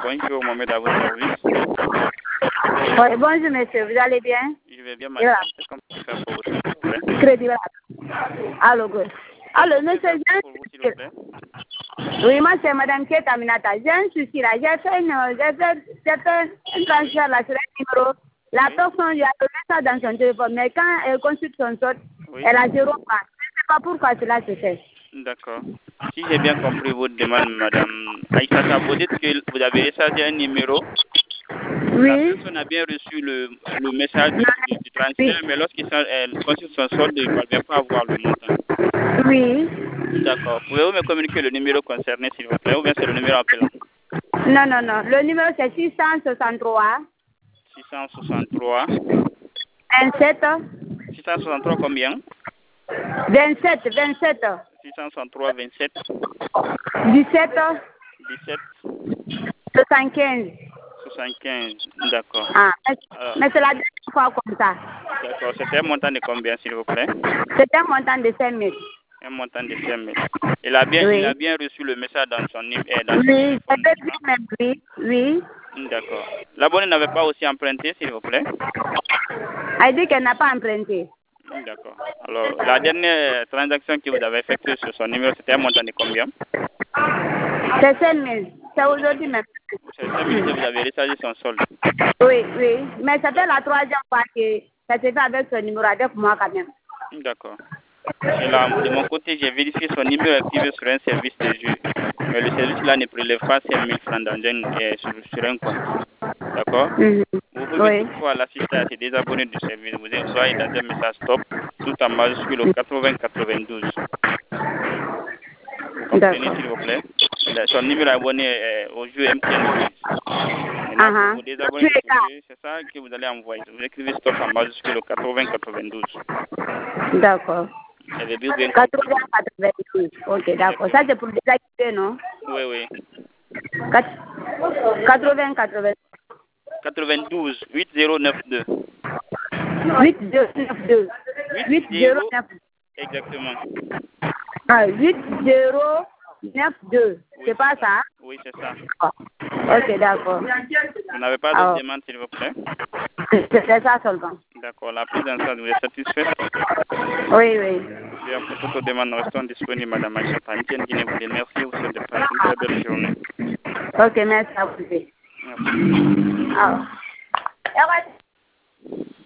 Bonjour, Mohamed, à votre service. Oui, bonjour monsieur, vous allez bien? Je vais bien, madame. Comment faire pour vous, s'il vous plaît? Crédit. Allô, good. Allô, monsieur, Pour vous, s'il vous plaît. oui, moi c'est madame Keta Minata. J'ai un souci là, j'ai fait un transfert là sur un numéro. La personne lui a donné ça dans son téléphone, mais quand elle consulte son solde, elle a 0 francs. Je ne sais pas pourquoi cela se fait. D'accord. Si j'ai bien compris votre demande, madame Aïssata, vous dites que vous avez rechargé un numéro. Oui. La personne a bien reçu le message du transfert, mais lorsqu'il consulte son solde, il ne parvient pas à voir le montant. Oui. D'accord. Pouvez-vous me communiquer le numéro concerné, s'il vous plaît, ou bien c'est le numéro appelant? Non, non, non. Le numéro c'est 663. 663. 27. 663 combien? 27. 663 27. 17. 17. 75. 75. D'accord. Ah, Alors, mais c'est la deuxième fois comme ça. d'accord. C'était un montant de combien, s'il vous plaît? C'est un montant de 5 000. Un montant de 5 000. Il a bien reçu le message dans son Oui, téléphone. oui. D'accord. L'abonné n'avait pas aussi emprunté, s'il vous plaît? Elle dit qu'elle n'a pas emprunté. D'accord. Alors, la dernière transaction que vous avez effectuée sur son numéro, c'était un montant de combien? C'est 5 000. C'est aujourd'hui même. C'est 5 000 que vous avez rechargé son solde. Oui. Mais c'était la troisième fois que ça s'est fait avec ce numéro, avec moi quand même. D'accord. Et là, de mon côté, j'ai vérifié son numéro activé sur un service de jeu. Mais le service-là ne prélève pas 5 000 francs sur un compte. D'accord? Vous pouvez toutefois l'assister à se désabonner du service. Vous envoyez dans un message stop, tout en majuscule au 8092. Vous comprenez, s'il vous plaît? Son numéro abonné au jeu MTN Quiz. Maintenant, pour vous désabonner de ce jeu, c'est ça que vous allez envoyer. Vous écrivez stop en majuscule au 8092. D'accord. J'avais bien compris. 8092. Ok, d'accord. Ça, c'est pour désactiver, non? Oui. 80. 92 8092. 8092. 8092. Exactement. Ah, 8092. C'est pas ça? Oui, c'est ça. Ok, d'accord. Vous n'avez pas d'autres demandes, s'il vous plaît? C'est ça seulement. D'accord. La prise en charge, vous êtes satisfaite? Oui. Bien, pour toute demande, nous restons disponibles, Madame Aïssata. Merci, vous souhaite de passer une très belle journée. Ok, merci à vous. Merci.